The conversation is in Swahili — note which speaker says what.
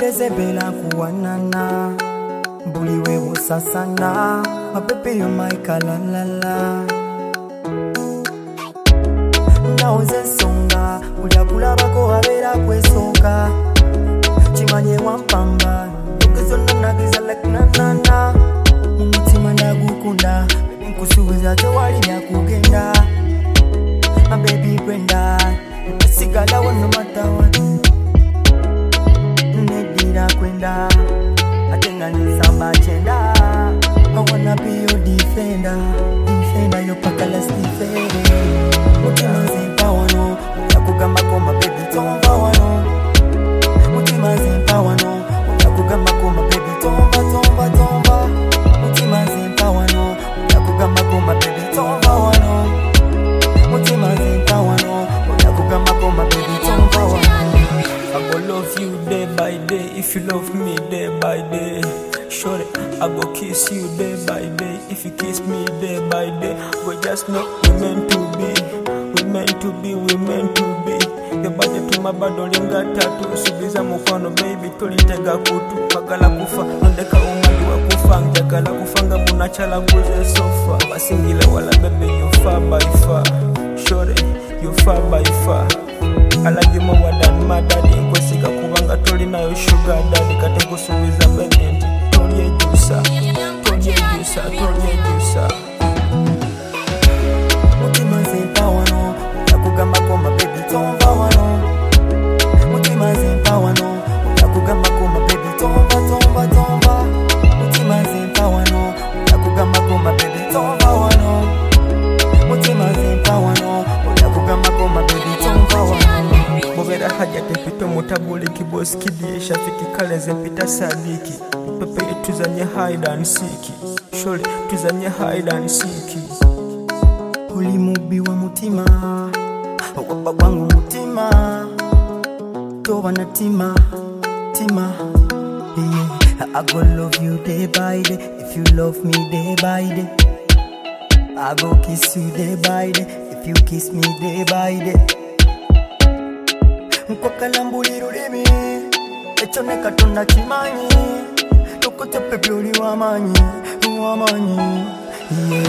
Speaker 1: Jezebela kuwanana Buliwe usasana My baby you're my kalalala Nauze songa Ujakula bako habera kwesoka Chimanye wampamba Tukizona nagiza like nanana Mumutima nagukunda Baby nkusubiza tewali ya kugenda My baby Brenda Sigala no matter what Nedira kwenda Atenga nisamba chenda I wanna be your defender Defender yo pakala stifere Mutima zimpa wano Yakugamba koma baby tomba wano Mutima zimpa wano Yakugamba koma baby tomba tomba tomba Mutima zimpa wano Yakugamba koma baby tomba wano Mutima zimpa wano Yakugamba koma baby tomba wano
Speaker 2: I go love you day by day if you love me day by day. Sure, I go kiss you day by day if you kiss me day by day. We just know we meant to be, we meant to be, we meant to be. The body to my body linga tatu subiza mukwano baby tulitega kutu pagala kufa ndeka umali wa kufa njagala kufanga munachala guze sofa basingila wala baby you far by far. Sure, you far by far. Alaji mwa than my daddy Kwesika kubanga toli na yo sugar daddy Kate kusubiza baby Tolye jusa, tolye jusa, tolye jusa
Speaker 1: Mutima zimpa wano Yakugamba koma baby tomba wano Mutima zimpa wano Yakugamba koma baby tomba tomba tomba Mutima zimpa wano Yakugamba koma baby tomba wano Mutima zimpa wano Yakugamba koma baby tomba wano
Speaker 2: Mubera haja tepito mutabuli kibosi kidi Shafiki kaleze pita sadiki Pepe tuzanye hide and seek Sholi tuzanye hide and seek
Speaker 1: Huli mubi wa mutima Wapa wangu mutima Towa na tima Tima Yeah I go love you day by day If you love me day by day I go kiss you day by day If you kiss me day by day Mkwakalambu lirulimi Echone katonda chimanyi Tukote pepe uli wamanyi Wamanyi Yeah